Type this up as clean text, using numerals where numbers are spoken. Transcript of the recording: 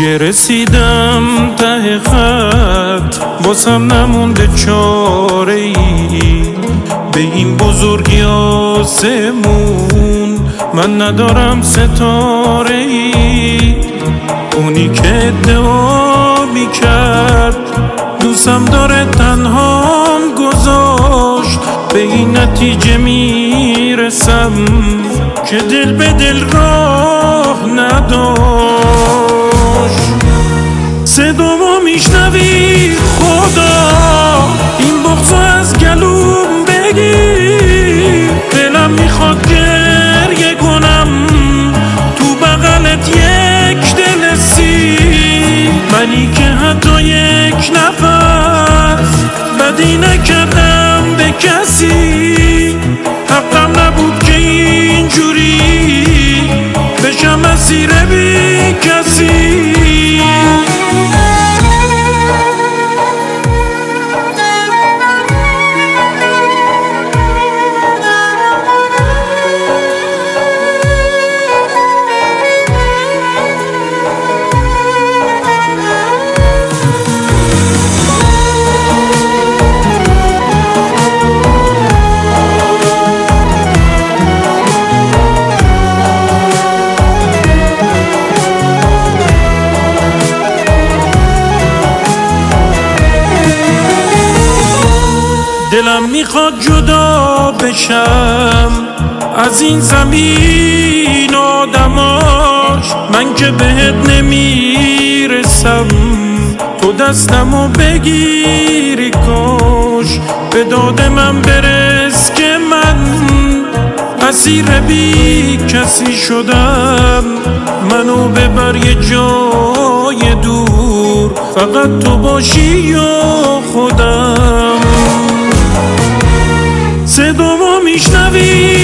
دیگه رسیدم ته خط، باسم نمونده چاره ای. به این بزرگی آسمون من ندارم ستاره ای. اونی که ادعا میکرد دوستم داره تنهام گذاشت، به این نتیجه میرسم که دل به دل راه نداشت. صدامو میشنوی خدا، این بغضو از گلوم بگیر. دلم میخواد گریه کنم تو بغلت یک دل سیر. منی که حتی یک نفس بدی نکردم به کسی، حقم نبود که اینجوری بشم اسیر بی کسی. دلم میخواد جدا بشم از این زمین آدماش، من که بهت نمیرسم تو دستمو بگیری کاش. به داد من برس که من اسیر بی کسی شدم. منو ببر یه جای دور، فقط تو باشی یا خودم. صدامو میشنوی